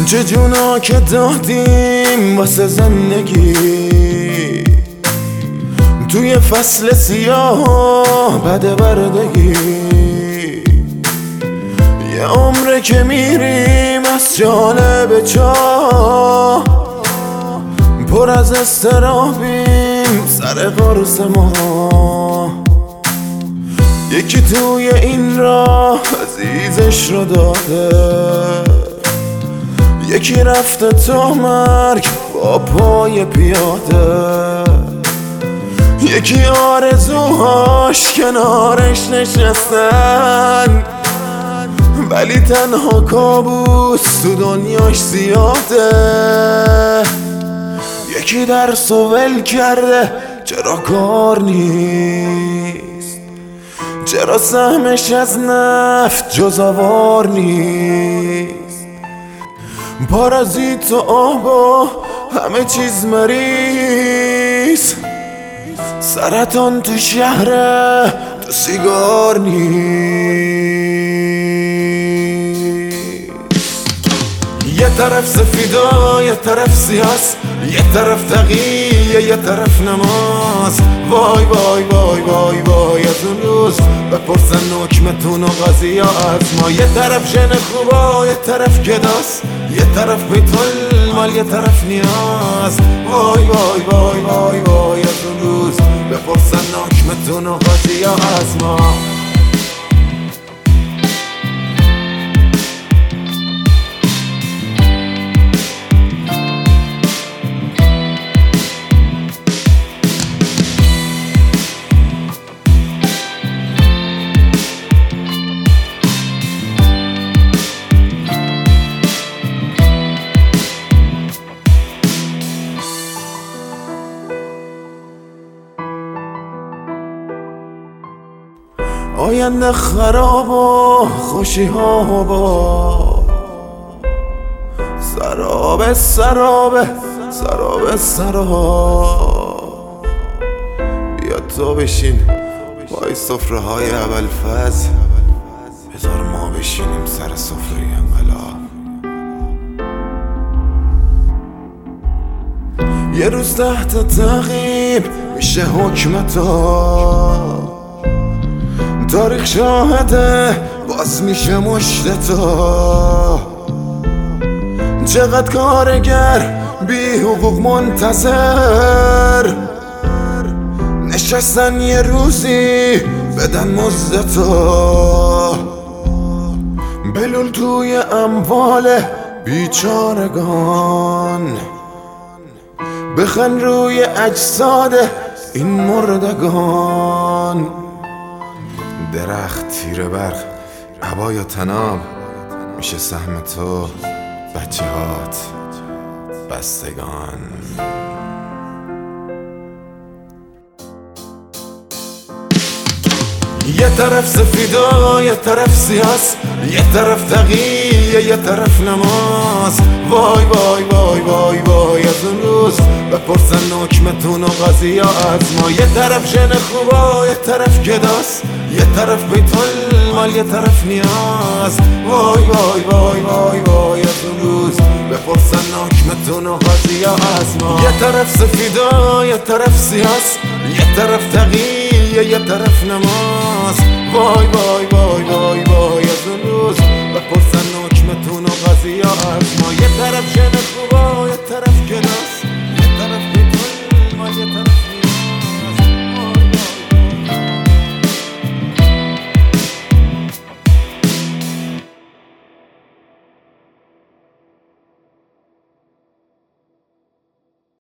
چه جونا که دادیم واسه زندگی توی فصل سیاه بده بردگی. یه عمره که میریم از جانب چاه، پر از استرابیم سر قرص ما. یکی توی این راه عزیزش رو داده، یکی رفته تا مرگ با پای پیاده، یکی آرزوهاش کنارش نشستن، ولی تنها کابوس تو دنیاش زیاده. یکی درس و ول کرده چرا کار نیست، چرا سهمش از نفت جز آوار نیست. پارازیت و آبا همه چیز مریض، سرطان تو شهره تو سیگار نیست. یه طرف سفیدا یه طرف سیاست، یه طرف تقیه یه طرف نماز. وای وای وای وای وای از اون روز بپرسن حکمتون و قاضی ها از ما. یه طرف ژن خوبا یه طرف گداست، یه طرف بیت المال یه طرف نیاز. وای وای وای وای وای از اون روز بپرسن حکمتون و قاضی ها از ما. آینده خراب و خوشی ها با سراب سراب سراب سراب. بیا تو بشین پای سفره های ابوالفضل، بذار ما بشینیم سر سفره انقلاب. یه روز تحت تعقیب میشه حکمتا، تاریخ شاهده باز میشه مشتتا. چقدر کارگر بی حقوق منتظر نشستن یه روزی بدن مزدتا. بلول توی اموال بیچارگان، بخن روی اجساد این مردگان. درخت تیره برق عبا یا تناب میشه سهم تو بچه هات بستگان. یه طرف سفیدا یه طرف سیاست، یه طرف تقیه یه طرف نماز. وای وای وای وای وای از اون روز بپرسن حکمتون و قاضی ها از ما. یه طرف ژن خوبا یه طرف گداست، یه طرف بیت المال یه طرف نیاز. وای وای وای وای وای از اون روز بپرسن حکمتون و قاضی ها از ما. یه طرف سفیدا یه طرف سیاست، یه طرف تقیه یه طرف نماز. وای وای وای وای وای از اون روز بپرسن حکمتون و قاضی ها از ما. یه طرف ژن